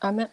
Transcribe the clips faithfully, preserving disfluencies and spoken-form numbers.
Amén.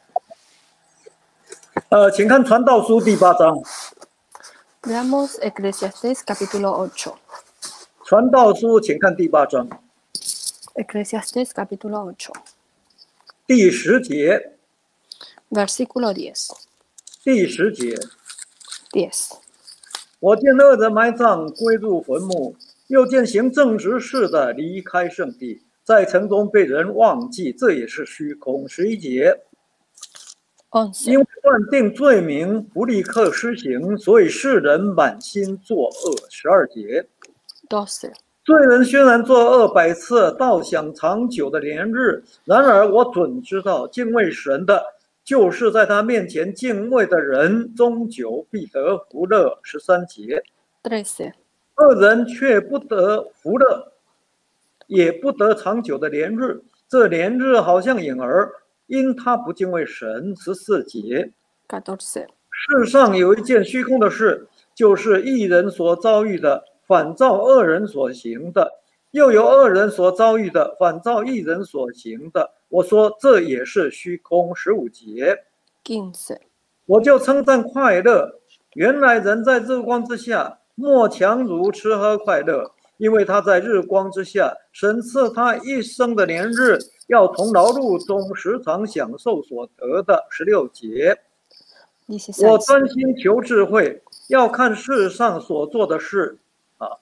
呃，请看《传道书》第八章，《 Veamos Eclesiastés capítulo ocho. 传道书》请看第八章 Eclesiastés capítulo ocho. 第十节， Versículo diez. 第十节， diez. 我见恶人埋葬，归入坟墓；又见行正直事的离开圣地，在城中被人忘记，这也是虚空。十一节，因 once. 为断定罪名不立刻施行，所以世人满心作恶。十二节， doce. 罪人虽然作恶百次，倒想长久的连日。然而我准知道，敬畏神的，就是在他面前敬畏的人，终久必得福乐。十三节， trece. 恶人却不得福乐，也不得长久的连日。这连日好像影儿，因他不敬畏神。十四节， catorce. 世上有一件虚空的事，就是义人所遭遇的，反照恶人所行的；又有恶人所遭遇的，反照义人所行的。我说这也是虚空。十五节， quince. 我就称赞快乐。原来人在日光之下，莫强如吃喝快乐，因为他在日光之下，神赐他一生的年日，要从劳碌中时常享受所得的。十六节， 我 dieciséis. 专心求智慧，要看世上所做的事啊，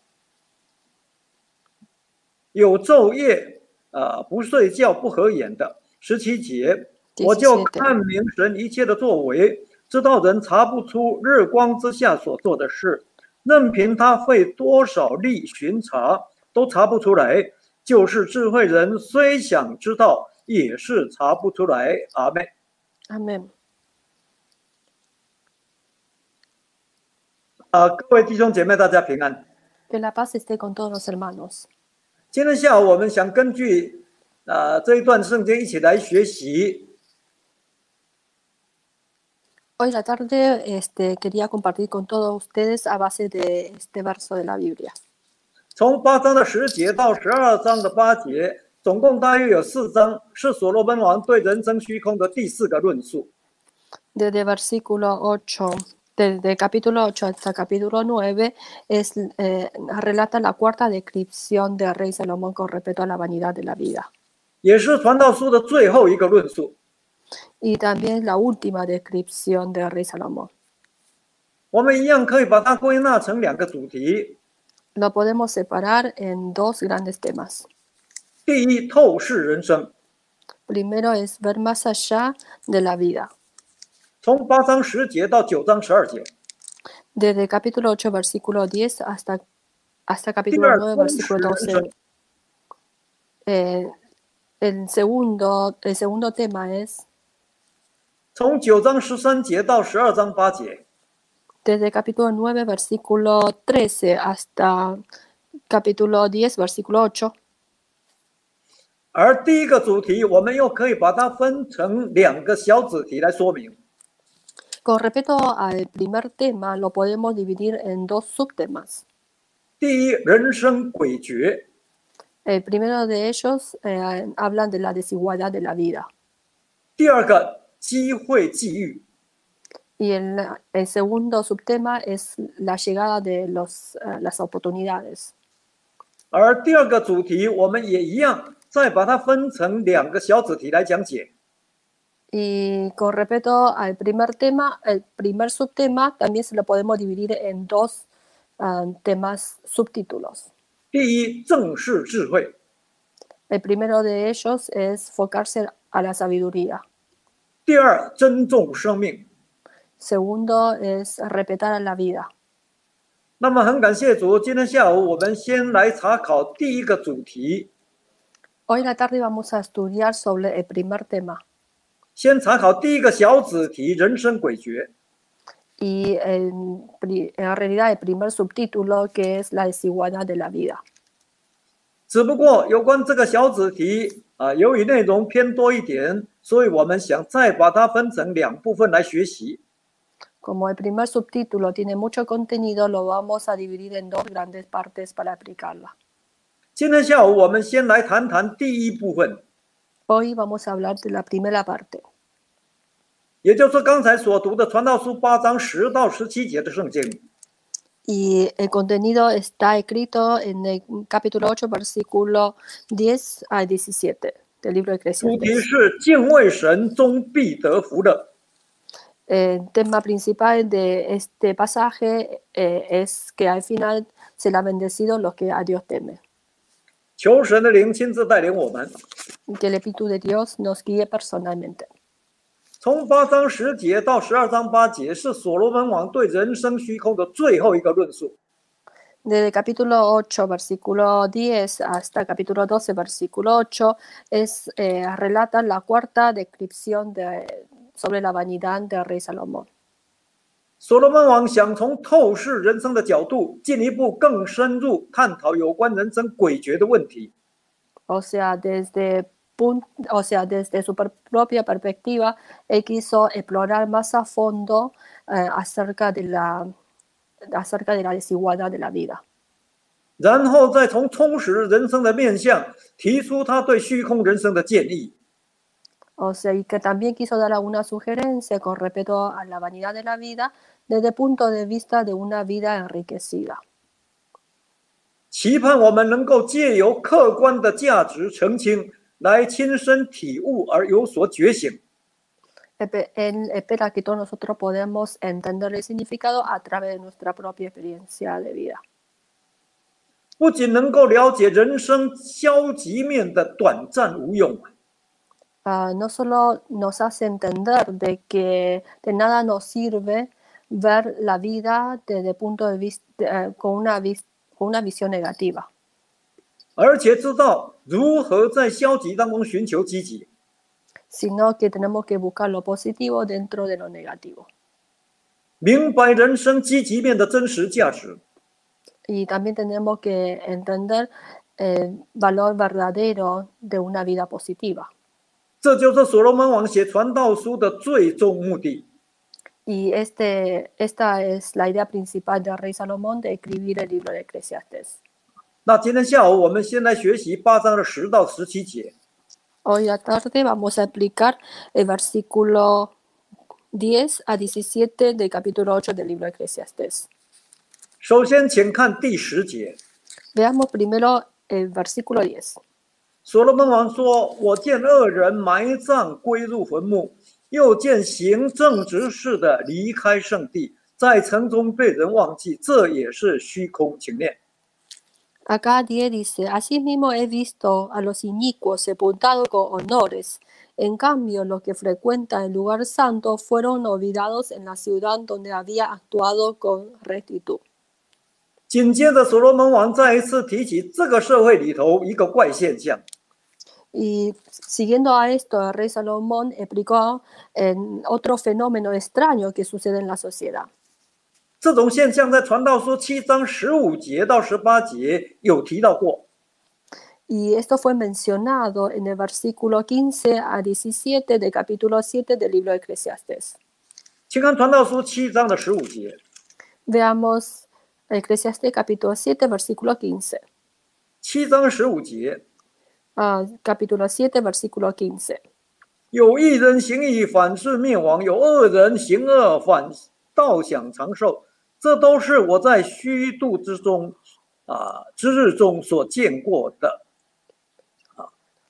有昼夜啊不睡觉不合眼的。十七节，我就看明神一切的作为，知道人查不出日光之下所做的事，任凭他费多少力巡查，都查不出来。就是智慧人虽想知道，也是查不出来。阿们。 Amén. 啊，各位弟兄姐妹，大家平安。 Que la paz esté con todos los hermanos. 今天下午我们想根据啊、呃、这一段圣经一起来学习 Hoy la tarde este, quería compartir con todos ustedes a base de este verso de la Biblia. 从八章的十节到十二章的八节，总共大约有四章，是所罗门王对人生虚空的第四个论述。 Desde versículo ocho, desde capítulo ocho hasta capítulo nueve, es, eh, relata la cuarta descripción del rey Salomón con respecto a la vanidad de la vida. 也是传道书的最后一个论述。 Y también la última descripción del rey Salomón. 我们一样可以把它归纳成两个主题。 Lo podemos separar en dos grandes temas. 第一，透视人生。 Primero es ver más allá de la vida. 从八章十节到九章十二节。 Desde capítulo ocho, versículo diez hasta, hasta 第 capítulo 二， nueve, 公视 versículo 人 doce. 生。 Eh, el, segundo, el segundo tema es 从九章十三节到十二章八节。 desde capítulo nueve, versículo trece hasta capítulo diez, versículo ocho. 而第一个主题，我们又可以把它分成两个小子题来说明。 Con respecto al primer tema, lo podemos dividir en dos subtemas. 第一，人生诡谲； El primero de ellos eh, hablan de la desigualdad de la vida. 第二个，机会际遇； Y el, el segundo subtema es la llegada de los, eh, las oportunidades. 而第二个主题，我们也一样，再把它分成两个小子题来讲解。 Y con respecto al primer tema, el primer subtema también se lo podemos dividir en dos uh, temas subtítulos. 第一，正视智慧； El primero de ellos es enfocarse a la sabiduría. 第二，珍重生命。 Segundo es respetar la vida. 那么很感谢主，今天下午我们先来查考第一个主题， Hoy en la tarde vamos a estudiar sobre el primer tema. 先查考第一个小子题：人生诡谲。 Y en, en realidad el primer subtítulo que es la desigualdad de la vida. 只不过有关这个小子题啊，由于内容偏多一点，所以我们想再把它分成两部分来学习。 Como el primer subtítulo tiene mucho contenido, lo vamos a dividir en dos grandes partes para explicarla. 今天下午我们先来谈谈第一部分。 Hoy vamos a hablar de la primera parte. 也就是刚才所读的传道书八章十到十七节的圣经。 Y el contenido está escrito en el capítulo ocho, versículo diez a diecisiete del libro de 主题 Eclesiastes. 是敬畏神终必得福的。 El tema principal de este pasaje eh, es que al final será bendecido los que a Dios temen. 求神的灵亲自带领我们。 Que el Espíritu de Dios nos guíe personalmente. 从八章十节到十二章八节是所罗门王对人生虚空的最后一个论述。 Desde el capítulo ocho, versículo diez, hasta el capítulo doce, versículo ocho, es, eh, relata la cuarta descripción de, sobre la vanidad del rey Salomón. 所罗门王想从透视人生的角度，进一步更深入探讨有关人生诡谲的问题。 O sea, desde, o sea, desde su propia perspectiva, él quiso explorar más a fondo eh, acerca de la acerca de la desigualdad de la vida. 然后再从充实人生的面向提出他对虚空人生的建议。 O sea, y que también quiso dar alguna sugerencia con respecto a la vanidad de la vida desde el punto de vista de una vida enriquecida. 期盼我们能够借由客观的价值澄清，来亲身体悟而有所觉醒。 Él espera que todos nosotros podamos entender el significado a través de nuestra propia experiencia de vida. 不仅能够了解人生消极面的短暂无用， uh, no solo nos hace entender de que de nada nos sirve ver la vida desde el punto de vista uh, con, una vis, con una visión negativa. 而且知道如何在消极当中寻求积极。 Sino que tenemos que buscar lo positivo dentro de lo negativo. 明白人生积极面的真实价值。 Y también tenemos que entender el valor verdadero de una vida positiva. 这就是所罗门王写传道书的最终目的。 Y este, esta es la idea principal del rey Salomón de escribir el libro de Eclesiastes. 那今天下午我们先来学习八章的十到十七节。 Hoy a tarde vamos a explicar el versículo diez a diecisiete del capítulo ocho del libro de Eclesiastes. 首先，请看第十节。 Veamos primero el versículo diez. 所罗门王说：“我见恶人埋葬归入坟墓，又见行正直事的离开圣地，在城中被人忘记，这也是虚空情念。” Acá diez dice: Asimismo he visto a los inicuos sepultados con honores. En cambio, los que frecuentan el lugar santo fueron olvidados en la ciudad donde había actuado con rectitud. 紧接着，所罗门王再一次提起这个社会里头一个怪现象。 Y siguiendo a esto, el rey Salomón explicó en otro fenómeno extraño que sucede en la sociedad. 这种现象在传道书七章十五节到十八节有提到过。 Y esto fue mencionado en el versículo quince a diecisiete del capítulo siete del libro de Eclesiastes. 请看传道书七章的十五节。 Veamos Eclesiastes capítulo siete, versículo quince. 七章十五节。 Uh, capítulo siete, versículo quince. 有一人行义，反是灭亡；有恶人行恶，反倒享长寿。这都是我在虚度之中，啊，之日中所见过的。啊，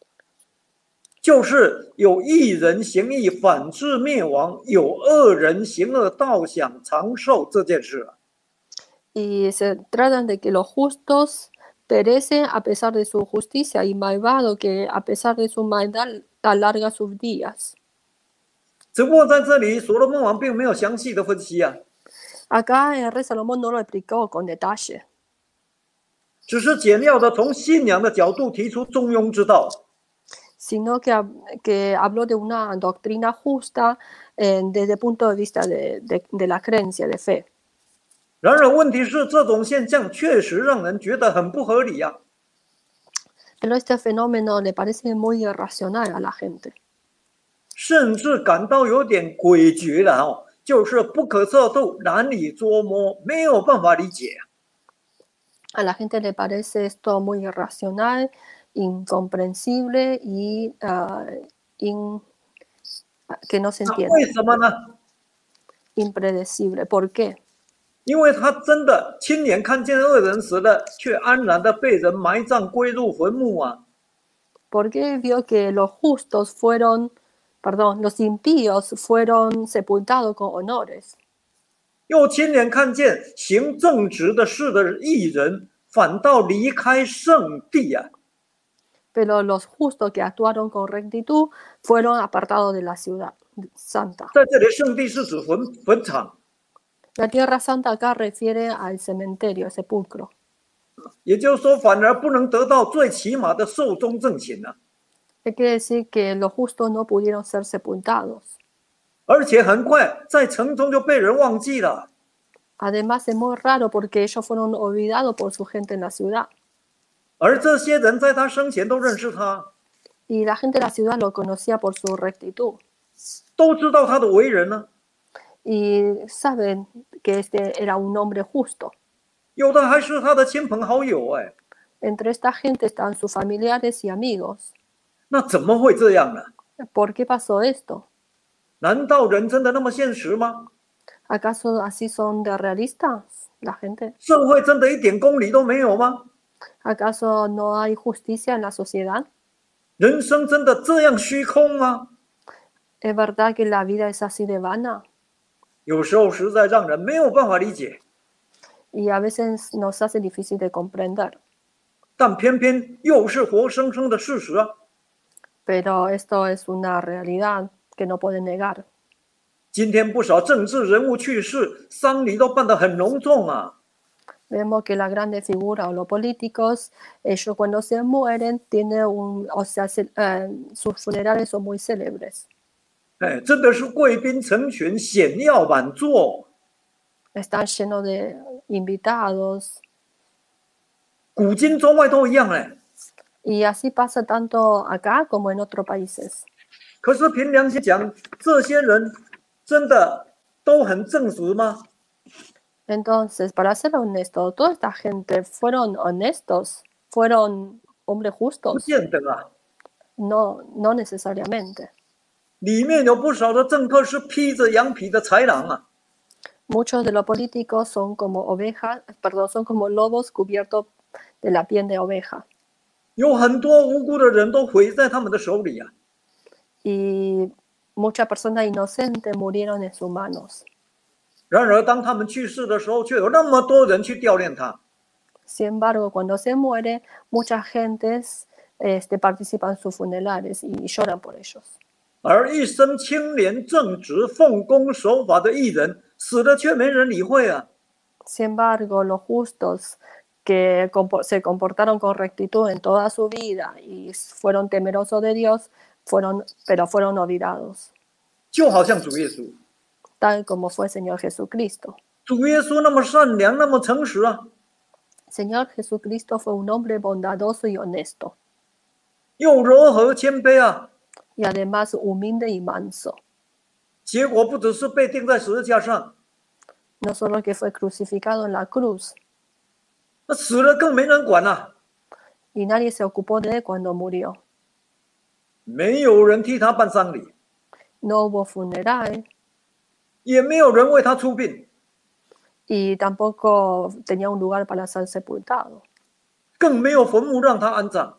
就是有一人行义，反是灭亡；有恶人行恶，倒享长寿这件事啊。 Y se tratan de que los justos perecen a pesar de su justicia y malvado que a pesar de su maldad alarga sus días. 只不过在这里，所罗门王并没有详细的分析啊。 Acá el rey Salomón no lo explicó con detalle. 只是简要的从信仰的角度提出中庸之道。 Sino que, que habló de una doctrina justa eh, desde el punto de vista de, de, de la creencia, de fe. 然而，问题是这种现象确实让人觉得很不合理啊。 Pero este fenómeno le parece muy irracional a la gente. 甚至感到有点诡谲了哦，就是不可测度、难以捉摸，没有办法理解。 A la gente le parece esto muy irracional, incomprensible y uh, in, que no se 那 entiende, 为什么呢？ impredecible. ¿Por qué? 因为他真的亲眼看见恶人死了，却安然的被人埋葬归入坟墓啊！ Porque vio que los justos fueron, perdón, los impíos fueron sepultados con honores. 又亲眼看见行正直的事的义人，反倒离开圣地啊！ Pero los justos que actuaron con rectitud fueron apartados de la ciudad santa. 在这里，圣地是指坟坟场， La tierra santa acá refiere al cementerio, el sepulcro. 也就是说，反而不能得到最起码的寿终正寝啊！ ¿Qué quiere decir? Que los justos no pudieron ser sepultados. 而且很快在城中就被人忘记了。 Además es muy raro porque ellos fueron olvidados por su gente en la ciudad. 而这些人在他生前都认识他， Y la gente de la ciudad lo conocía por su rectitud. 都知道他的为人呢。 Y saben que este era un hombre justo. 有的还是他的亲朋好友哎， Entre esta gente están sus familiares y amigos. 那怎么会这样呢？ ¿Por qué pasó esto? 难道人真的那么现实吗？ ¿Acaso así son de realistas la gente? 社会真的一点公理都没有吗？ ¿Acaso no hay justicia en la sociedad? 人生真的这样虚空吗？ ¿Es verdad que la vida es así de vana? 有时候实在让人没有办法理解， Y a veces nos hace difícil de comprender. 但偏偏又是活生生的事实啊！ Pero esto es una realidad que no pueden negar. 今天不少政治人物去世，丧礼都办得很隆重啊。 Vemos que las grandes figuras o los políticos, ellos cuando se mueren, tienen un, o sea, se, eh, sus funerales son muy célebres. 哎，真的是贵宾成群，显耀满座。 Están llenos de invitados. 古今中外都一样哎。 Y así pasa tanto acá como en otros países. 可是凭良心讲，这些人真的都很正直吗？ Entonces, para ser honesto, toda esta gente fueron honestos, fueron hombres 不 justos. 见得啊。 No, no necesariamente. 里面有不少的政客是披着羊皮的豺狼啊。 Muchos de los políticos son como ovejas, perdón, son como lobos cubiertos de la piel de oveja. 有很多无辜的人都毁在他们的手里啊。 Y muchas personas inocentes murieron en sus manos. 然而，当他们去世的时候，却有那么多人去悼念他。 Sin embargo, cuando se muere, mucha gente este, participa en sus funerales y lloran por ellos. 而一生清廉正直、奉公守法的艺人，死了却没人理会啊。 Sin embargo, los justos que compo- se comportaron con rectitud en toda su vida y fueron temerosos de Dios, fueron, pero fueron olvidados, 就好像主耶稣， tal como fue el Señor Jesucristo. 主耶稣那么善良，那么诚实啊， Señor Jesucristo fue un hombre bondadoso y honesto, 又柔和谦卑啊。 y además humilde y manso. 结果不只是被钉在十字架上， No solo que fue crucificado en la cruz, 那死了更没人管啊， y nadie se ocupó de él cuando murió. 没有人替他办丧礼， No hubo funeral 也没有人为他出殡， y tampoco tenía un lugar para ser sepultado. 更没有坟墓让他安葬。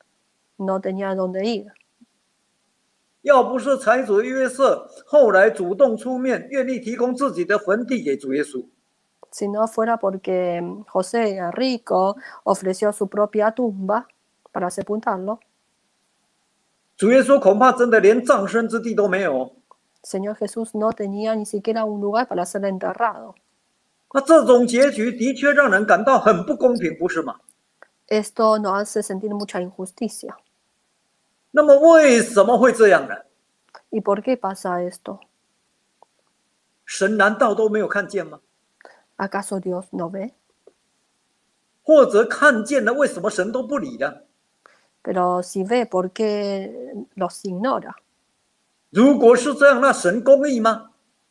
No tenía dónde ir. 要不是财主约瑟后来主动出面，愿意提供自己的坟地给主耶稣， Si no fuera porque José era rico, ofreció su propia tumba para sepultarlo, 主耶稣恐怕真的连葬身之地都没有。 Señor Jesús no tenía ni siquiera un lugar para ser enterrado. 那这种结局的确让人感到很不公平，不是吗？ Esto nos hace sentir mucha injusticia. 那么为什么会这样呢？ ¿Y por qué pasa esto? 神难道都没有看见吗？ ¿Acaso Dios no ve? 或者看见了，为什么神都不理呢？ Pero si ve, ¿por qué los ignora? 如果是这样，那神公义吗？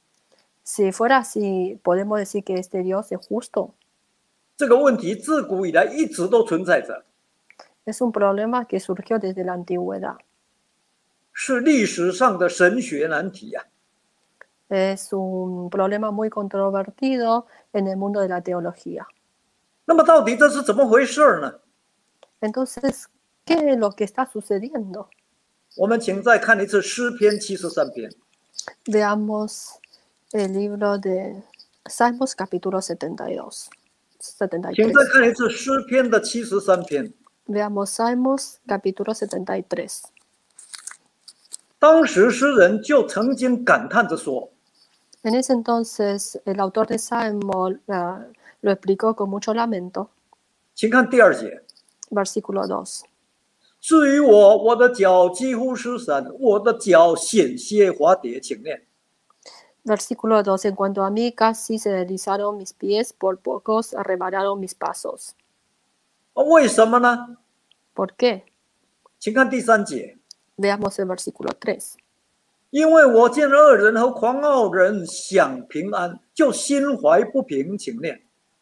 Si fuera así, podemos decir que este Dios es justo. 这个问题自古以来一直都存在着。 Es un problema que surgió desde la antigüedad. 是历史上的神学难题呀、 啊。Es un problema muy controvertido en el mundo de la teología. 那么到底这是怎么回事呢？ Entonces, ¿qué es lo que está sucediendo? 我们请再看一次诗篇七十三篇。 Veamos el libro de Salmos capítulo setenta y dos. 请再看一次诗篇的七十三篇。 Veamos Salmos capítulo setenta y tres. 当时诗人就曾经感叹着说 En ese entonces, el autor de Salmo uh, lo explicó con mucho lamento. 请看第二节 Versículo dos. 至于我，我的脚几乎失散，我的脚险些滑跌。请念 Versículo dos. En cuanto a mí, casi se deslizaron mis pies, por pocos arrebataron mis pasos. 为什么呢？ ¿Por qué? 请看第三节 Veamos el versículo tres. 因为我见恶人和狂傲人享平安，就心怀不平。请念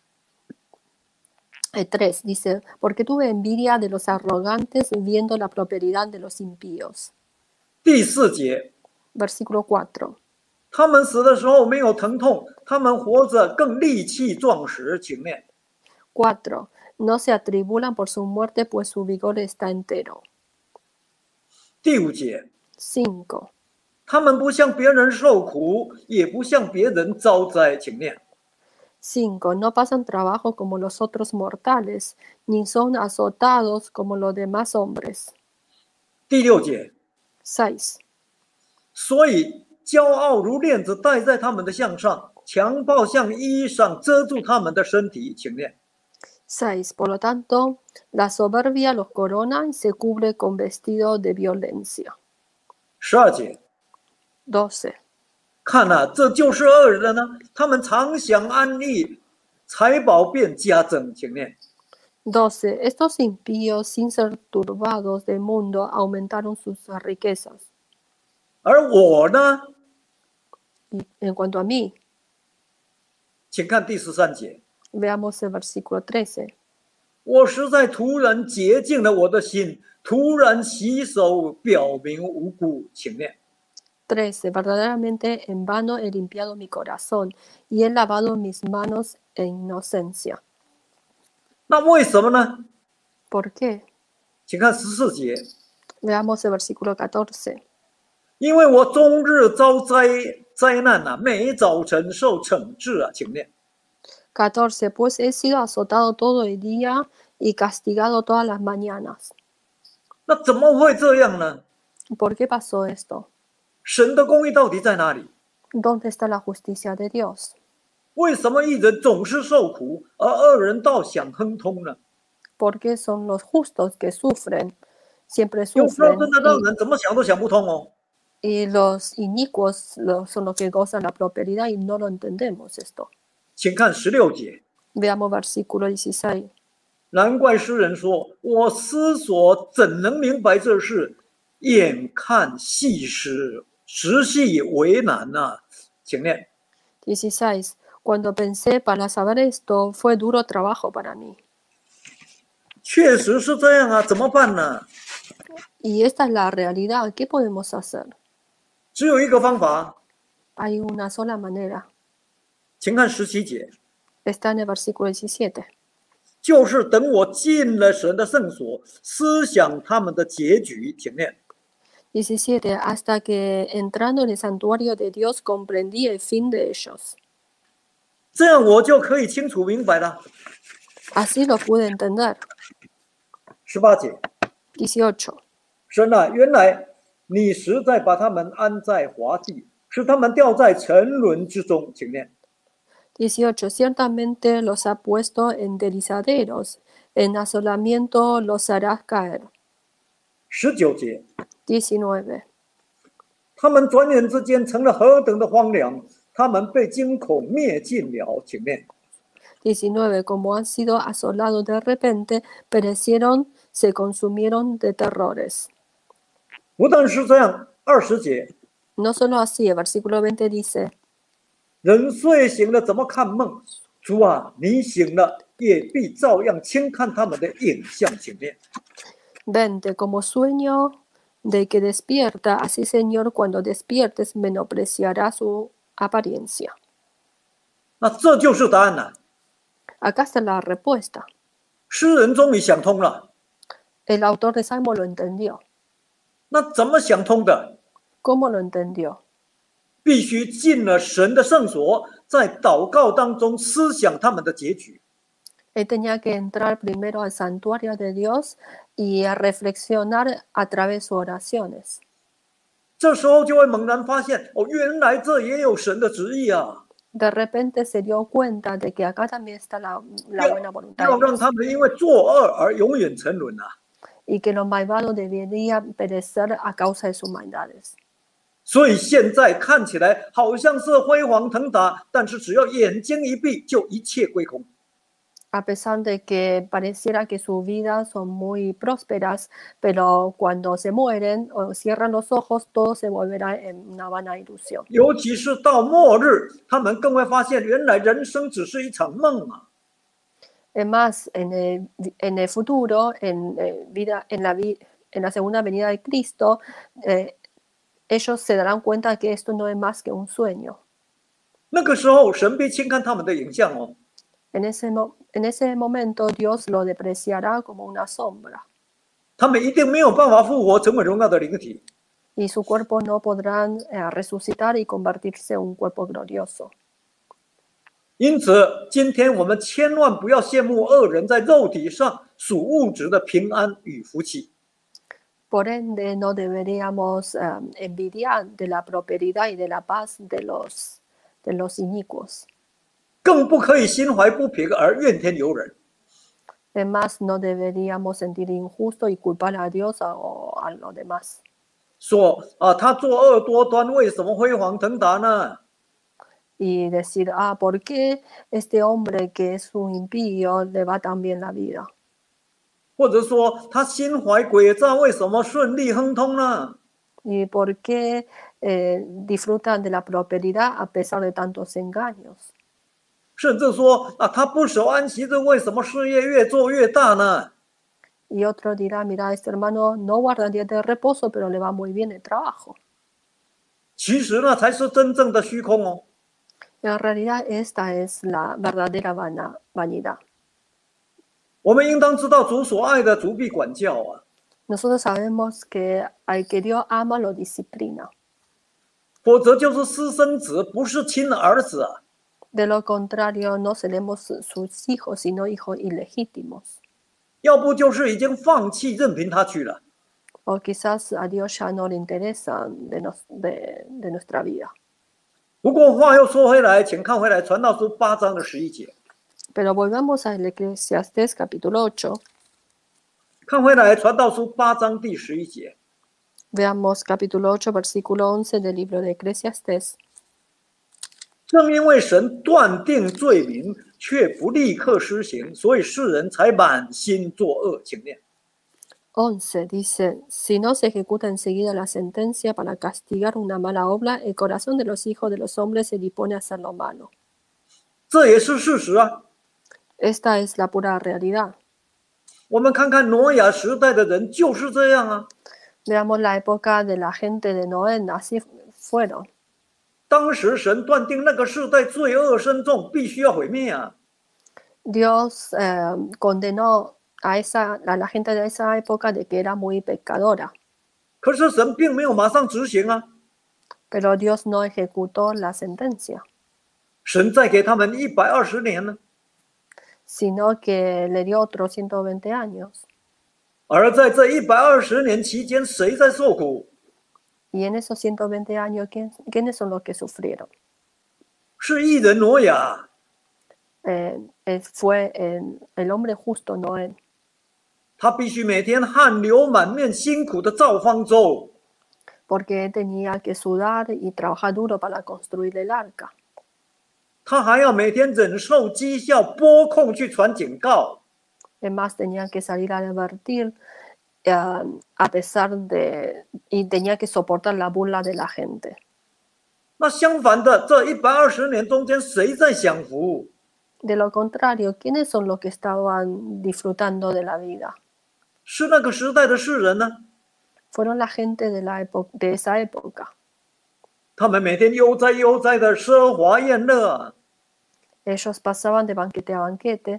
El tres dice, porque tuve envidia de los arrogantes viendo la prosperidad de los impíos. 第四节 Versículo cuatro. 他们死的时候没有疼痛，他们活着更力气壮实。请念 cuatro. No se atribulan por su muerte, pues su vigor está entero. 第五节 cinco. 他们不向别人受苦，也不向别人遭灾。请念 cinco. No pasan trabajo como los otros mortales, ni son azotados como los demás hombres. 第六节 seis. 所以骄傲如链子戴在他们的项上，强暴像衣裳遮住他们的身体。请念 seis. Por lo tanto, la soberbia los corona y se cubre con vestido de violencia. 十二节 doce. 看哪、啊，这就是恶人呢，他们常享安逸，财宝便加增。请念 doce. Estos impíos, sin ser turbados del mundo, aumentaron sus riquezas. 而我呢？ Y en cuanto a mí, 请看第十三节。 veamos el versículo trece. 我实在突然洁净了我的心，突然洗手，表明无辜。请念 trece. Verdaderamente en vano he limpiado mi corazón y he lavado mis manos en inocencia. 那为什么呢？ ¿Por qué? 请看十四节。 Veamos el versículo catorce. 因为我终日遭灾灾难啊，每早晨受惩治啊，请念 catorce. Pues he sido azotado todo el día y castigado todas las mañanas. 那怎么会这样呢？ ¿Por qué pasó esto? 神的公义到底在哪里？ ¿Dónde está la justicia de Dios? 为什么一人总是受苦，而恶人倒享亨通呢？ ¿Por qué son los justos que sufren? Siempre 有时候 sufren. 真的让人怎么想都想不通哦。 Y, y los inicuos los, son los que gozan la prosperidad y no lo entendemos esto. 请看十六节。 Veamos versículo dieciséis. 难怪诗人说：“我思索怎能明白这事？眼看细时，时细为难呐、啊。”请念 dieciséis. Cuando pensé para saber esto, fue duro trabajo para mí. 确实是这样啊，怎么办呢？ Y esta es la realidad. ¿Qué podemos hacer? 只有一个方法， Hay una sola manera. 请看十七节， Está en el versículo diecisiete. 就是等我进了神的圣所，思想他们的结局。请念 diecisiete. Hasta que entrando en el santuario de Dios comprendí el fin de ellos. 这样我就可以清楚明白了。 Así lo pude entender. 十八节， dieciocho. 神啊，原来你实在把他们安在华地，使他们掉在沉沦之中。请念 dieciocho. Ciertamente los ha puesto en deslizaderos, en asolamiento los harás caer. 十九节， diecinueve. 他们转眼之间成了何等的荒凉，他们被惊恐灭尽了。请念 diecinueve. Como han sido asolados de repente, perecieron, se consumieron de terrores. 不但是这样，二十节， No solo así, el versículo veinte dice, 人睡醒了怎么看梦？主啊，你醒了，也必照样轻看他们的影像。请念 veinte. Como sueño, de que despierta, así Señor, cuando despiertes, menospreciará su apariencia. 那这就是答案了。 Acá está la respuesta. 诗人终于想通了。 El autor de Salmo lo entendió. 那怎么想通的？ ¿Cómo lo entendió? 必须进了神的圣所，在祷告当中思想他们的结局。 Él tenía que entrar primero al santuario de Dios y a reflexionar a través de sus oraciones. 这时候就会猛然发现，哦，原来这也有神的旨意啊！ De repente se dio cuenta de que acá también está la, la buena voluntad 要 de 让 Dios, 他们因为作恶而永远沉沦啊！ y que los malvados deberían perecer a causa de sus maldades. 所以现在看起来好像是辉煌腾达，但是只要眼睛一闭，就一切归空。 A pesar de que pareciera que sus vidas son muy prósperas, pero cuando se mueren o cierran los ojos, todo se volverá en una vana ilusión. 尤其是到末日，他们更会发现，原来人生只是一场梦啊！ Es más, en el, en el futuro, en, eh, vida, en, la vi, en la segunda venida de Cristo, eh, ellos se darán cuenta que esto no es más que un sueño. 那个时候，神必轻看他们的影像哦。 En ese, en ese momento Dios lo depreciará como una sombra. 他们一定没有办法复活，成为荣耀的灵体。 Y su cuerpo no podrán eh, resucitar y convertirse en un cuerpo glorioso. 因此，今天我们千万不要羡慕恶人在肉体上属物质的平安与福气。 Por ende, no deberíamos eh, envidiar de la prosperidad y de la paz de los, de los inicuos. 更不可以心怀不平而怨天尤人。 Además, no deberíamos sentir injusto y culpar a Dios o a, a los demás. 说啊，他作恶多端，为什么辉煌腾达呢？ Y decir, ah, ¿por qué este hombre que es un impío le va tan bien la vida? 或者说他心怀诡诈，为什么顺利亨通呢？ ¿Y por qué eh, disfrutan de la prosperidad a pesar de tantos engaños? 甚至说啊，他不守安息日，为什么事业越做越大呢？ Y otro dirá, mira, este hermano no guarda días de reposo, pero le va muy bien el trabajo. 其实呢，才是真正的虚空哦。 En realidad, esta es la verdadera vana, vanidad. 我们应当知道，主所爱的，主必管教啊。 Nosotros sabemos que al que Dios ama lo disciplina. 否则就是私生子，不是亲儿子啊。 De lo contrario, no seremos sus hijos, sino hijos ilegítimos. 要不就是已经放弃，任凭他去了。 O quizás a Dios ya no le interesa de, nos, de, de nuestra vida. 不过话又说回来，请看回来《传道书》八章的十一节。 Pero volvamos al Eclesiastés capítulo ocho. 看回来，《传道书》八章第十一节。 Veamos capítulo ocho, versículo once del libro de Eclesiastés. 正因为神断定罪名，却不立刻施行，所以世人才满心作恶。请念。 once dice, si no se ejecuta enseguida la sentencia para castigar una mala obra, el corazón de los hijos de los hombres se dispone a hacer lo malo. 这也是事实啊。 Esta es la pura realidad. 我们看看挪亚时代的人就是这样啊。 Veamos la época de la gente de Noé, así fueron. 当时神断定那个世代罪恶深重，必须要毁灭啊。 Dios eh, condenó a, esa, a la gente de esa época de que era muy pecadora. 可是神并没有马上执行啊。 Pero Dios no ejecutó la sentencia, 神再给他们一百二十年呢。 sino que le dio otros ciento veinte años. 而在这一百二十年期间，谁在受苦？ Y en esos ciento veinte años, ¿quién, ¿quiénes son los que sufrieron? 是义人挪亚。 Eh, eh, fue el, el hombre justo Noé. 他必须每天汗流满面，辛苦的造方舟。 Porque tenía que sudar y trabajar duro para construir el arca. 他还要每天忍受讥笑、拨控去传警告。 Además, tenía que salir a advertir uh, a pesar de... y tenía que soportar la burla de la gente. 那相反的，这一百二十年中间，谁在享福？ De lo contrario, ¿quiénes son los que estaban disfrutando de la vida? 是那个时代的世人呢？ fueron la gente de, la época, de esa época. 他们每天悠哉悠哉的奢华宴乐， Ellos pasaban de banquete a banquete.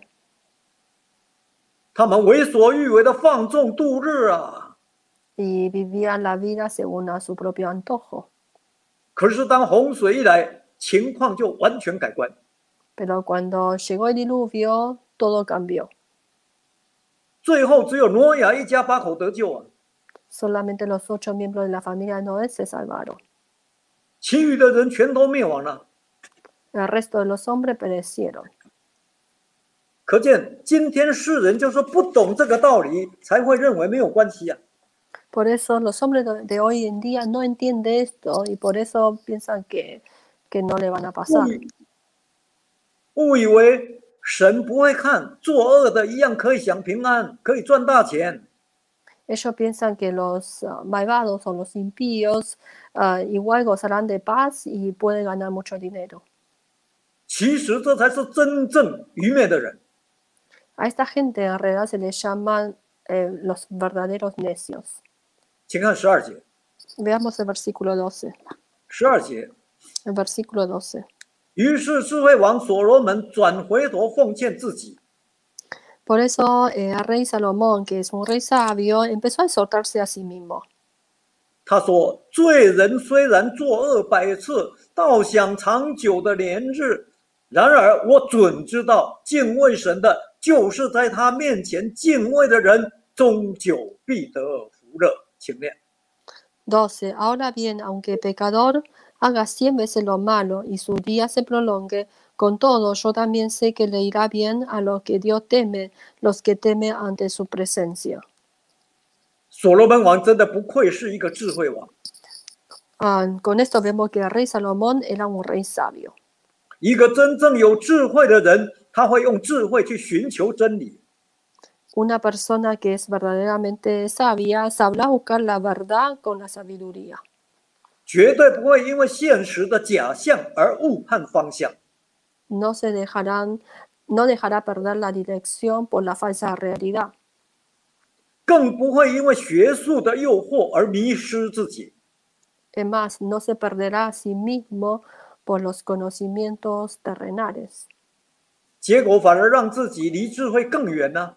他们为所欲为的放纵度日啊！ Y vivían la vida según a su propio antojo. 可是当洪水一来，情况就完全改观。 Pero cuando llegó el diluvio, todo cambió. 最后只有挪亚一家八口得救啊！ Solamente los ocho miembros de la familia de Noé se salvaron. 其余的人全都灭亡了。 El resto de los hombres perecieron. 可见今天世人就是不懂这个道理，才会认为没有关系啊。 Por eso los hombres de hoy en día no entienden esto y por eso piensan que, que no le van a pasar. 误以为神不会看，作恶的一样可以享平安，可以赚大钱。 Ellos piensan que los uh, malvados o los impíos uh, igual gozarán de paz y pueden ganar mucho dinero. 其实这才是真正愚昧的人。 A esta gente en realidad se les llaman eh, los verdaderos necios. 请看十二节。 Veamos el versículo doce. 十二节。 El versículo doce. 于是智慧王所罗门转回头奉献自己。 Por eso eh, el rey Salomón, que es un rey sabio, empezó a exhortarse a sí mismo. 他说：“罪人虽然作恶百次，倒享长久的年日；然而我准知道，敬畏神的，就是在他面前敬畏的人，终究必得福乐。”请念。 doce. Ahora bien, aunque pecador haga cien veces lo malo y su día se prolongue, con todo yo también sé que le irá bien a los que Dios teme, los que temen ante su presencia. 所罗门王真的不愧是一个智慧王。 Uh, con esto vemos que el rey Salomón era un rey sabio. 一个真正有智慧的人，他会用智慧去寻求真理。 Una persona que es verdaderamente sabia sabrá buscar la verdad con la sabiduría. 绝对不会因为现实的假象而误判方向。 No se dejarán, no dejará perder la dirección por la falsa realidad. 更不会因为学术的诱惑而迷失自己。 Es más, no se perderá a sí mismo por los conocimientos terrenales. 结果反而让自己离智慧更远呢、啊。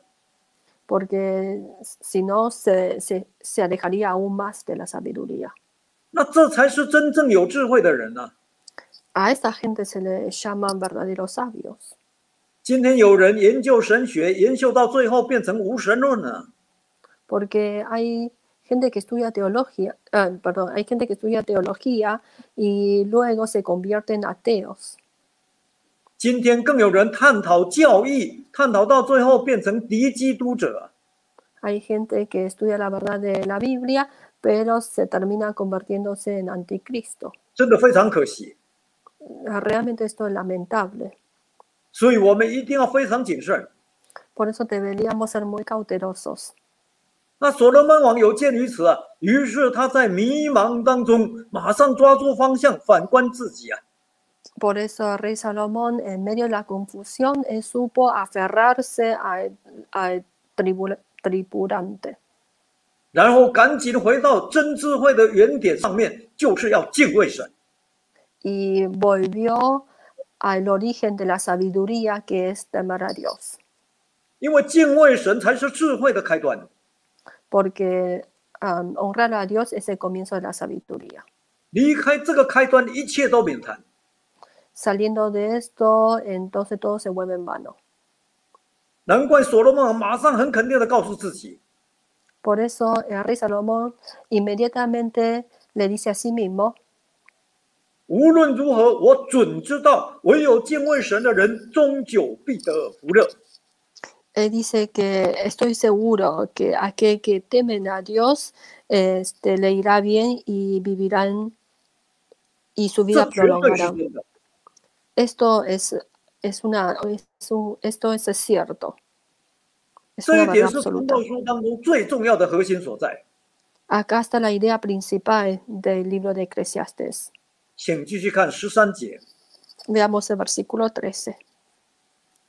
Porque si no, se, se, se alejaría aún más de la sabiduría. 那这才是真正有智慧的人呢、 A 啊。 esta gente se le llaman verdaderos sabios. 今天有人研究神学，研究到最后变成无神论了。 Porque hay gente que estudia teología, eh, perdón, hay gente que estudia teología y luego se convierten en ateos. 今天更有人探讨教义，探讨到最后变成敌基督者。 Hay gente que estudia la verdad de la Biblia, pero se termina convirtiéndose en anticristo. 真的非常可惜。 Realmente esto es lamentable. 所以我们一定要非常谨慎。 Por eso deberíamos ser muy cautelosos. 那所罗门王有鉴于此啊，于是他在迷茫当中马上抓住方向，反观自己啊。 Por eso el rey Salomón, en medio de la confusión, él supo aferrarse al, al tribul, tribulante. 然后赶紧回到真智慧的原点上面，就是要敬畏神。 Y volvió al origen de la sabiduría, que es temer a Dios. 因为敬畏神才是智慧的开端。 Porque um, honrar a Dios es el comienzo de la sabiduría. 离开这个开端，一切都免谈。 Saliendo de esto, entonces todo se vuelve en vano. 难怪所罗门王马上很肯定的告诉自己。 Por eso el rey Salomón inmediatamente le dice a sí mismo: 无论如何，我准知道，唯有敬畏神的人，终究必得福乐。 Él dice que estoy seguro que aquel que temen a Dios este, le irá bien y vivirán y su vida prolongará. Esto es, es una, es un, esto es cierto. Es una verdad absoluta. Acá está la idea principal del libro de Eclesiastes. 请继续看十三节。 Veamos el versículo trece.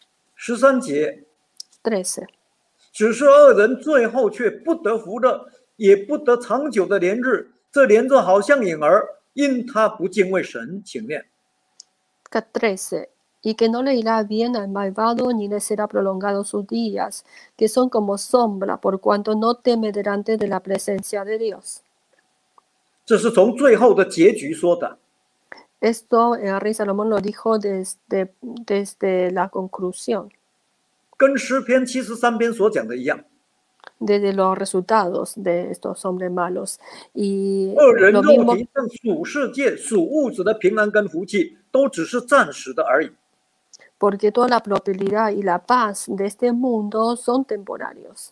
十三节。 trece. 只是恶人最后却不得福乐， 也不得长久的连日，这连日好像影儿，因他不敬畏神。请念。 trece. Y que no le irá bien al malvado ni le será prolongado sus días, que son como sombra, por cuanto no teme delante de la presencia de Dios. 这是从最后的结局说的。 Esto el rey Salomón lo dijo desde, desde la conclusión. 跟诗篇七十三篇所讲的一样。 Desde los resultados de estos hombres malos. Y 恶人 lo 肉 mismo, 体上属世界、属物质的平安跟福气，都只是暂时的而已。 porque toda la prosperidad y la paz de este mundo son temporarios.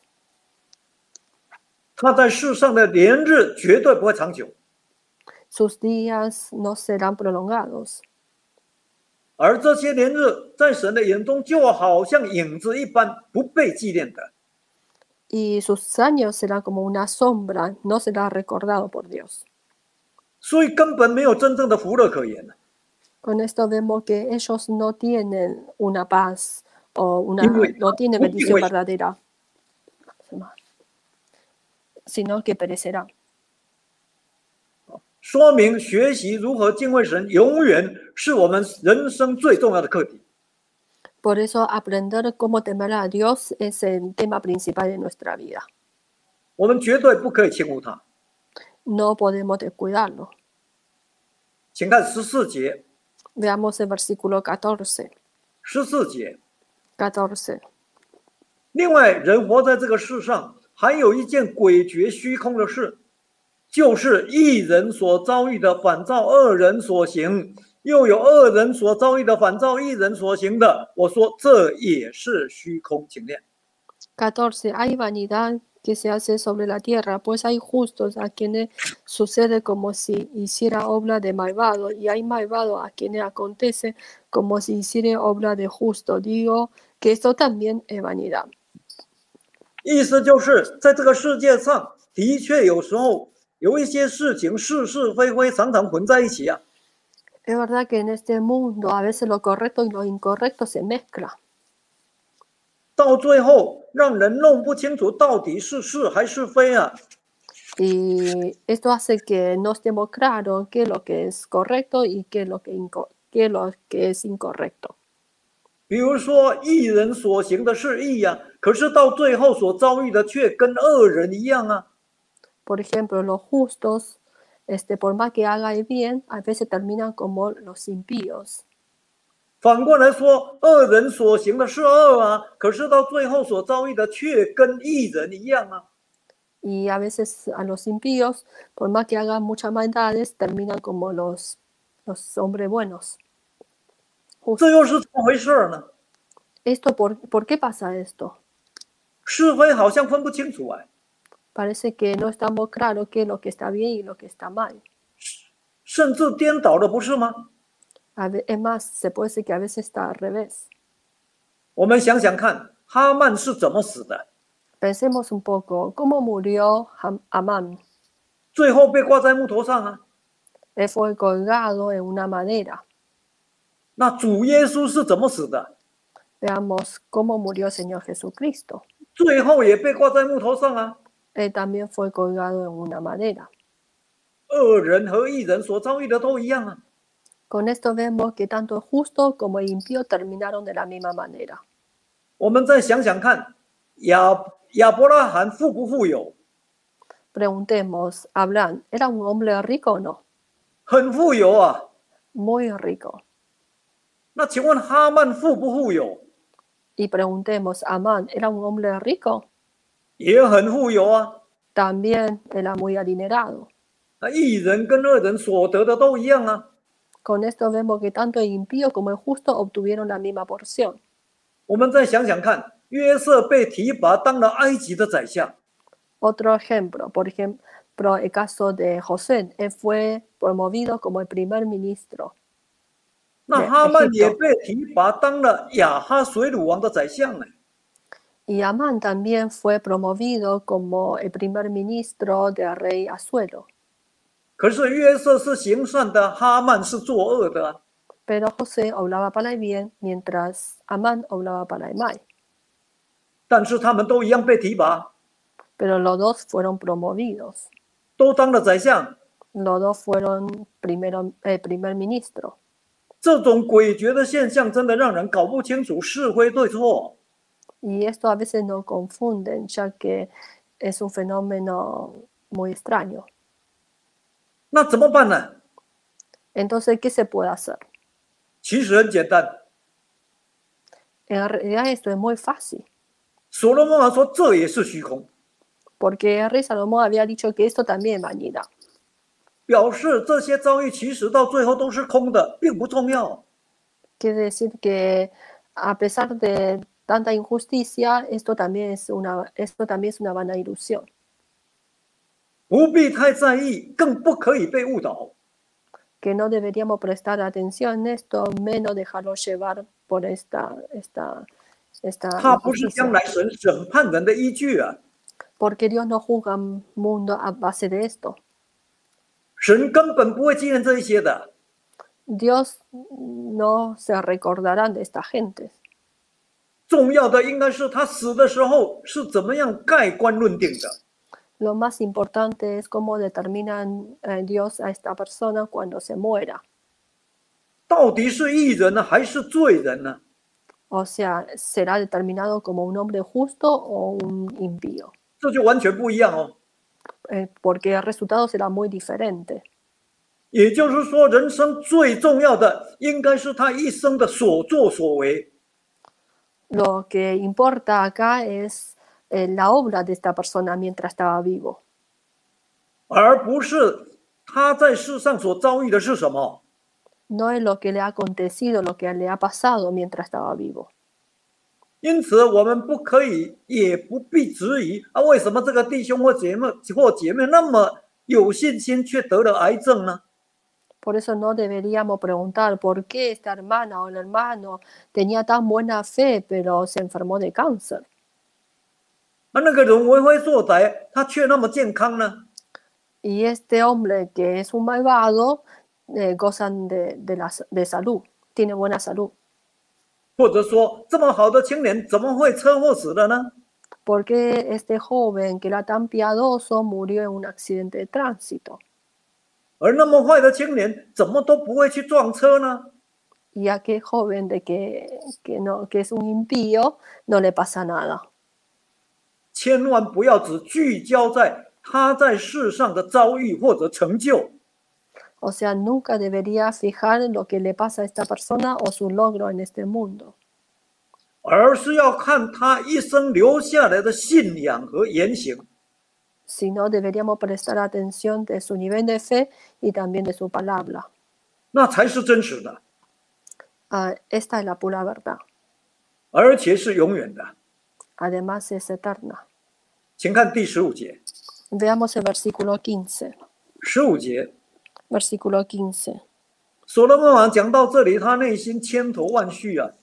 他在世上的连日绝对不会长久。 Sus días no serán prolongados. 而这些连日在神的眼中就好像影子一般，不被纪念的。 Y sus años serán como una sombra, no será recordado por Dios. 所以根本没有真正的福乐可言。 Con esto vemos que ellos no tienen una paz o una, no tienen bendición verdadera, sino que perecerán. 说明学习如何敬畏神，永远是我们人生最重要的课题。 Por eso aprender cómo temer a Dios es el tema principal de nuestra vida. 我们绝对不可以轻忽它。 No podemos descuidarlo. 请看十四节。 Veamos el versículo catorce. 十四节。 catorce. 另外，人活在这个世上，还有一件诡谲虚空的事，就是义人所遭遇的反照恶人所行，又有恶人所遭遇的反照义人所行的。我说这也是虚空。请念。 catorce. Hay vanidad que se hace sobre la tierra, pues hay justos a quienes sucede como si hiciera obra de malvado, y hay malvado a quienes acontece como si hiciera obra de justo. Digo que esto también es vanidad. 意思就是在这个世界上，的确有时候有一些事情是是非非常常混在一起啊。 Es verdad que en este mundo a veces lo correcto y lo incorrecto se mezclan. 到最后让人弄不清楚到底是是还是非啊。 Y esto hace que no estemos claros qué es lo que es correcto y qué es lo que, inco qué es, lo que es incorrecto. 比如说，义人所行的是义啊，可是到最后所遭遇的却跟恶人一样啊。 Por ejemplo, los justos, este, por más que hagan el bien, a veces terminan como los impíos. 反过来说，恶人所行的是恶啊，可是到最后所遭遇的却跟义人一样啊。 Y a veces a los impíos, por más que hagan muchas maldades, terminan como los, los hombres buenos. 这又是怎么回事呢？ Esto por, ¿por qué pasa esto? 是非好像分不清楚哎。 Parece que no estamos claros qué es lo que está bien y lo que está mal. 甚至颠倒了，不是吗？ Es más, se puede decir que a veces está al revés. 我们想想看，哈曼是怎么死的？ Pensemos un poco, ¿cómo murió Amán? 最后被挂在木头上啊。 Él fue colgado en una madera. 那主耶稣是怎么死的？ Veamos cómo murió el Señor Jesucristo. 最后也被挂在木头上啊。 Él también fue colgado en una madera. 恶人和义人所遭遇的都一样啊。 Con esto vemos que tanto el justo como el impío terminaron de la misma manera. 我们再想想看，亚亚伯拉罕富不富有？ Preguntemos, Abraham, ¿era un hombre rico o no? 很富有啊。 Muy rico. 那请问哈曼富不富有？ Y preguntemos, Amán, ¿era un hombre rico? 也很富有啊。 También era muy adinerado. 那义人跟恶人所得的都一样啊。 Con esto vemos que tanto el impío como el justo obtuvieron la misma porción. 我们再想想看，约瑟被提拔当了埃及的宰相。 Otro ejemplo, por ejemplo, el caso de José, él fue promovido como el primer ministro. 那哈曼也被提拔当了亚哈水鲁王的宰相呢。 Y Amán también fue promovido como el primer ministro del rey Asuero. 可是约瑟是行善的，哈曼是作恶的啊。 Pero José obraba para el bien, mientras Amán obraba para el mal. 但是他们都一样被提拔。 pero los dos fueron promovidos. 都当了宰相。 Los dos fueron primero, eh, primer ministro. 这种诡谲的现象真的让人搞不清楚是非对错。 Y esto a veces nos confunden, ya que es un fenómeno muy extraño. 那怎么办呢？ Entonces, ¿qué se puede hacer? 其实很简单。 En realidad esto es muy fácil. 所罗门王说这也是虚空， Porque el rey Salomón había dicho que esto también es vanidad. 表示这些遭遇其实到最后都是空的，并不重要。 Quiere decir que a pesar de tanta injusticia, esto también es una, esto también es una vana ilusión. 不必太在意，更不可以被误导。 Que no deberíamos prestar atención en esto, menos dejarlo llevar por esta, esta, esta 它不是 injusticia. 将来神审判人的依据啊！ Porque Dios no juzga al mundo a base de esto. 神根本不会纪念这一些的。 Dios no se recordará de esta gente. 重要的应该是他死的时候是怎么样盖棺论定的。 Lo más importante es cómo determina eh, Dios a esta persona cuando se muera. 到底是义人呢，还是罪人呢？ O sea, será determinado como un hombre justo o un impío. 这就完全不一样哦。 Eh, porque el resultado será muy diferente. 也就是说，人生最重要的应该是他一生的所作所为。 Lo que importa acá es eh, la obra de esta persona mientras estaba vivo. 而不是他在世上所遭遇的是什么。 No es lo que le ha acontecido, lo que le ha pasado mientras estaba vivo. 因此，我们不可以，也不必质疑啊，为什么这个弟兄或姐妹或姐妹那么有信心，却得了癌症呢？ Por eso no deberíamos preguntar por qué esta hermana o el hermano tenía tan buena fe, pero se enfermó de cáncer. 啊，那个人为非作歹，他却那么健康呢？ Y este hombre que es un malvado eh, gozan de, de, la, de salud, tiene buena salud. 或者说，这么好的青年怎么会车祸死了呢？ ¿Por qué este joven que era tan piadoso murió en un accidente de tránsito? 而那么坏的青年怎么都不会去撞车呢？ Y a aquel joven de que, que, no, que es un impío no le pasa nada. 千万不要只聚焦在他在世上的遭遇或者成就。 O sea, nunca debería fijar en lo que le pasa a esta persona o su logro en este mundo. 而是要看他一生留下来的信仰和言行。 Sino deberíamos prestar atención de su nivel de fe y también de su palabra. 那才是真实的， Uh, esta es la pura verdad. 而且是永远的。 Además es eterna. 请看第十五节。 Veamos el versículo quince. 十五节， Versículo quince. 所罗门王讲到这里，他内心千头万绪啊。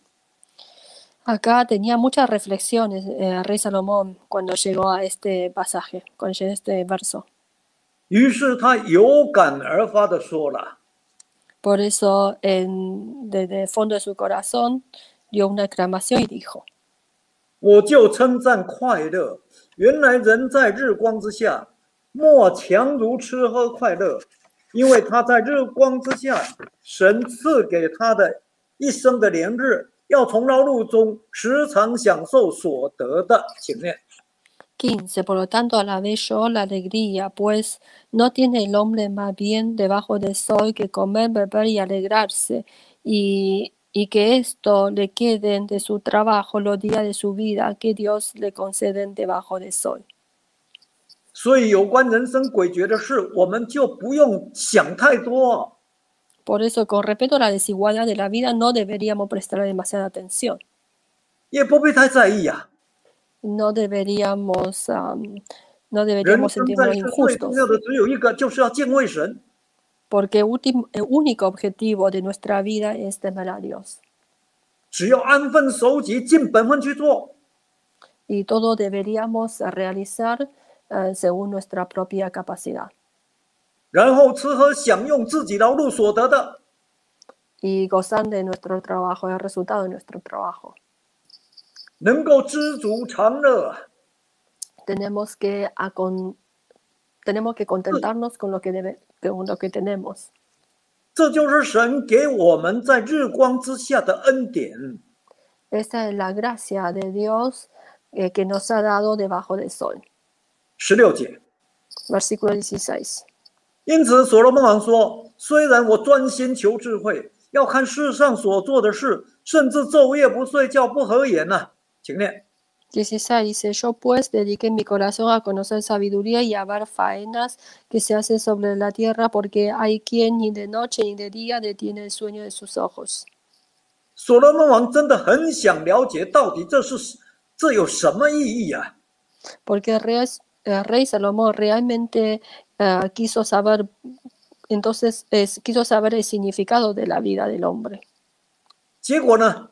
Acá tenía muchas reflexiones el eh, rey Salomón cuando llegó a este pasaje, con este verso. 于是他有感而发的说了。 Por eso, en, desde el fondo de su corazón, dio una exclamación y dijo: 我就称赞快乐，原来人在日光之下，莫强如吃喝快乐，因为他在日光之下，神赐给他的一生的连日，要从劳碌中时常享受所得的。请念。 quince. Por lo tanto, alabé yo la alegría, pues no tiene el hombre más bien debajo del sol que comer, beber y alegrarse, y, y que esto le queden de su trabajo los días de su vida que Dios le conceden debajo del sol. 所以，有关人生诡谲的事，我们就不用想太多。 Por eso, con respecto a la desigualdad de la vida, no deberíamos prestar demasiada atención. 也不必太在意呀、啊。 No deberíamos, um, no 人 deberíamos 生在 sentirnos 世最重 injustos, 要的只有一个，就是要敬畏神。 porque ultim- el único objetivo de nuestra vida es temer a Dios. 只要安分守己，尽本分去做， Y todo deberíamos realizar uh, según nuestra propia capacidad. 然后吃喝享用自己劳碌所得的， Y gozar de nuestro trabajo, el resultado de nuestro trabajo. 能够知足常乐。 tenemos que, acon, tenemos que contentarnos con lo que, debe, con lo que tenemos. 这就是神给我们在日光之下的恩典。 Esta es la gracia de Dios eh, que nos ha dado debajo del sol. 十六节 Versículo dieciséis. 因此所罗门王说，虽然我专心求智慧，要看世上所做的事，甚至昼夜不睡觉不合眼呐、啊。请念 dieciséis dice, yo pues dediqué mi corazón a conocer sabiduría y a ver faenas que se hacen sobre la tierra, porque hay quien ni de noche ni de día detiene el sueño de sus ojos. 所罗门王真的很想了解到底这是这有什么意义啊？ Porque el rey, el rey Salomón realmente uh, quiso saber, entonces es, quiso saber el significado de la vida del hombre. 结果呢？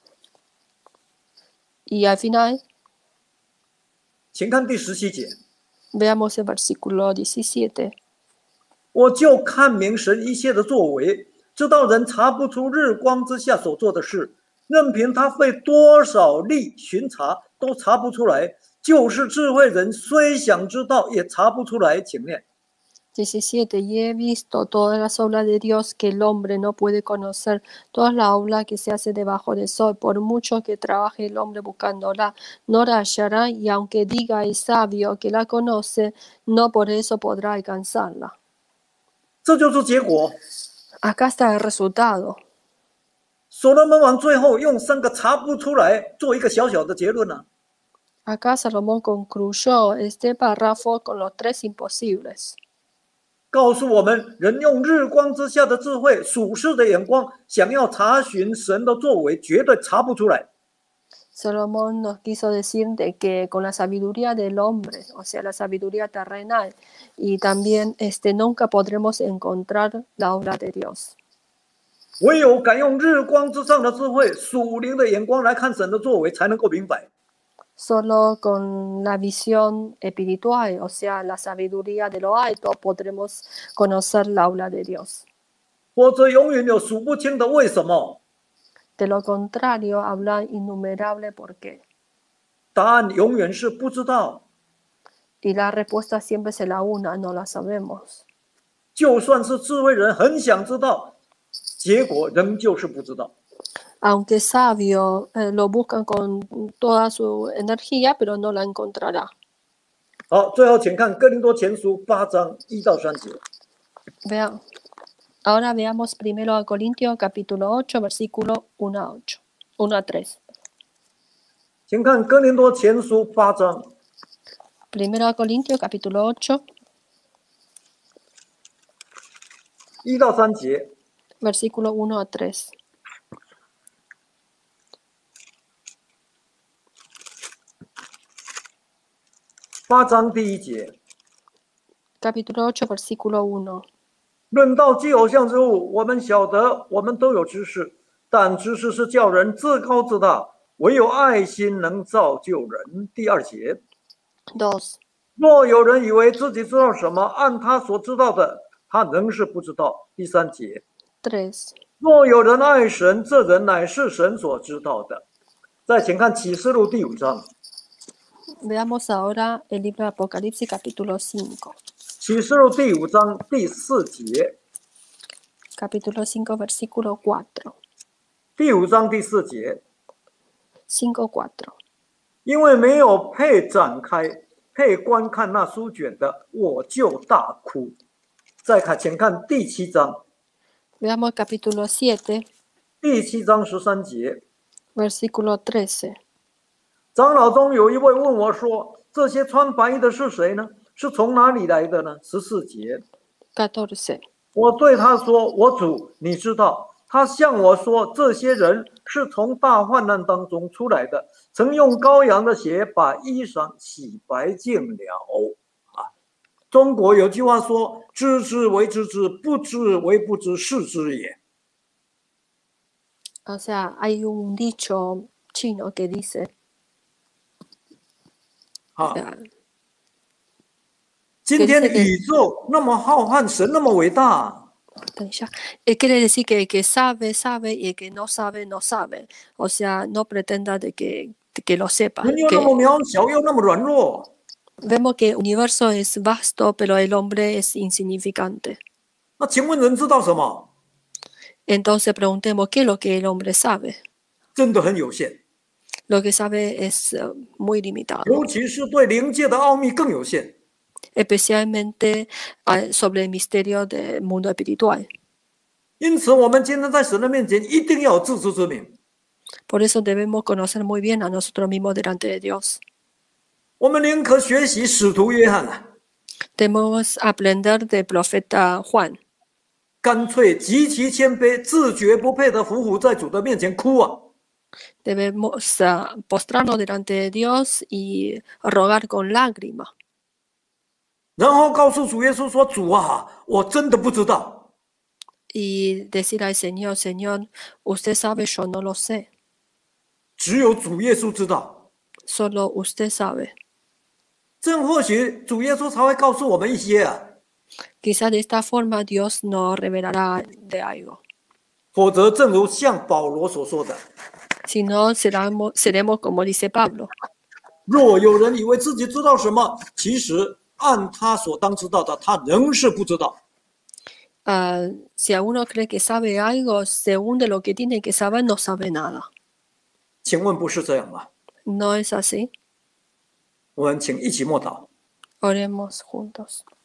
Y al final, 请看第十七节。 veamos el versículo diecisiete. 我就看明神一切的作为，知道人查不出日光之下所做的事，任凭他费多少力巡查，都查不出来。就是智慧人虽想知道，也查不出来。请念。 diecisiete. Y he visto todas las obras de Dios que el hombre no puede conocer, toda la obra que se hace debajo del sol, por mucho que trabaje el hombre buscándola, no la hallará, y aunque diga el sabio que la conoce, no por eso podrá alcanzarla. 这就是结果。 Acá está el resultado. 所罗门王最后用三个查不出来做一个小小的结论呢、啊。 Acá Salomón concluyó este párrafo con los tres imposibles. 告诉我们，人用日光之下的智慧、属世的眼光，想要查询神的作为，绝对查不出来。 Salomón nos quiso decir de que con la sabiduría del hombre, o sea, la sabiduría terrenal, y también este, nunca podremos encontrar la obra de Dios. 唯有敢用日光之上的智慧、属灵的眼光来看神的作为，才能够明白。 Solo con la visión espiritual, o sea, la sabiduría de lo alto, podremos conocer la obra de Dios. 否则永远有数不清的为什么。 De lo contrario, hablan innumerable por qué. 答案永远是不知道。 Y la respuesta siempre será una, no la sabemos. 就算是智慧人很想知道，结果仍旧是不知道。 Aunque sabio eh, lo buscan con toda su energía, pero no la encontrará. 好，最后请看哥林多前书八章一到三节。 Vean. Ahora veamos primero a Corintios capítulo ocho, versículo uno a ocho, uno a tres. 请看哥林多前书八章。 Primero a Corintios capítulo ocho, 一到三节。 versículo uno a tres. 八章第一节。 Capítulo ocho, versículo uno. 论到祭偶像之物，我们晓得，我们都有知识，但知识是叫人自高自大，唯有爱心能造就人。第二节。 dos. 若有人以为自己知道什么，按他所知道的，他仍是不知道。第三节。 tres. 若有人爱神，这人乃是神所知道的。再请看启示录第五章。 Veamos ahora el libro de Apocalipsis capítulo cinco. 启示录第五章第四节。 Capítulo cinco, versículo cuatro. 第五章第四节。 cinco, cuatro. 因为没有配展开、配观看那书卷的，我就大哭。再看，请看第七章。 Veamos capítulo siete. 第七章十三节。 Versículo trece. 长老中有一位问我说：“这些穿白衣的是谁呢？是从哪里来的呢？”十四节。 catorce. 我对他说：“我主，你知道。”他向我说：“这些人是从大患难当中出来的，曾用羔羊的血把衣裳洗白净了。”啊，中国有句话说：“知之为知之，不知为不知，是知也。” O sea, hay un dicho chino que dice. 啊，今天的宇宙那么浩瀚，神那么伟大。 Eh, quiere decir que el que sabe, sabe, y el que no sabe, no sabe. O sea, no pretenda de que, de que lo sepa. 人又那么渺小，又那么软弱。 Vemos que el universo es vasto, pero el hombre es insignificante. 那请问人知道什么？ Entonces preguntemos, ¿qué es lo que el hombre sabe? 真的很有限， Lo que sabe es uh, muy limitado, 尤其是对灵界的奥秘更有限。 especialmente uh, sobre el misterio del mundo espiritual. 因此，我们今天在神的面前一定要有自知之明。 Por eso debemos conocer muy bien a nosotros mismos delante de Dios. 我们宁可学习使徒约翰啊， Debemos aprender del profeta Juan, 干脆极其谦卑，自觉不配的伏伏在主的面前哭啊！ debemos uh, postrarnos delante de Dios y rogar con lágrimas. 然后告诉主耶稣说：“主啊，我真的不知道。” Y decir al Señor, Señor, usted sabe, yo no lo sé. 只有主耶稣知道。 Solo usted sabe. 这样或许主耶稣才会告诉我们一些啊， Quizá de esta forma Dios nos revelará de algo. 否则正如像保罗所说的， Si no, seremos, seremos como dice Pablo. 若有人以为自己知道什么，其实按他所当知道的，他仍是不知道。 Uh, si alguno cree que sabe algo, según de lo que tiene que saber, no sabe nada. 请问不是这样吗？ ¿No es así? 我们请一起默祷。 Oremos juntos.